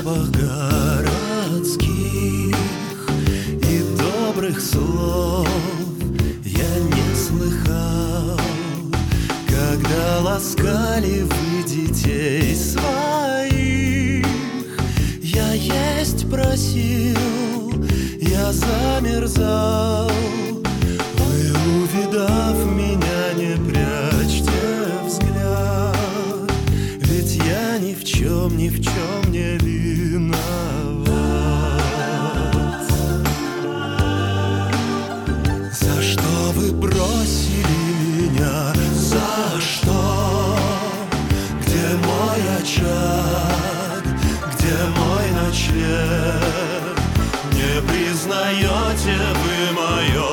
запах городских и добрых слов я не слыхал, когда ласкали вы детей своих. Я есть просил, я замерзал. Вы, увидав меня, не прячьте взгляд, ведь я ни в чем не виноват. За что вы бросили меня? За что? Где мой очаг? Где мой ночлег? Не признаете вы мое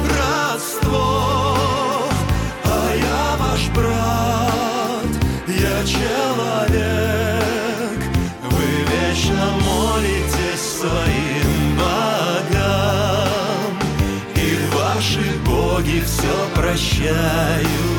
родство? А я ваш брат, я человек. Вы вечно молитесь своим богам, и ваши боги все прощают.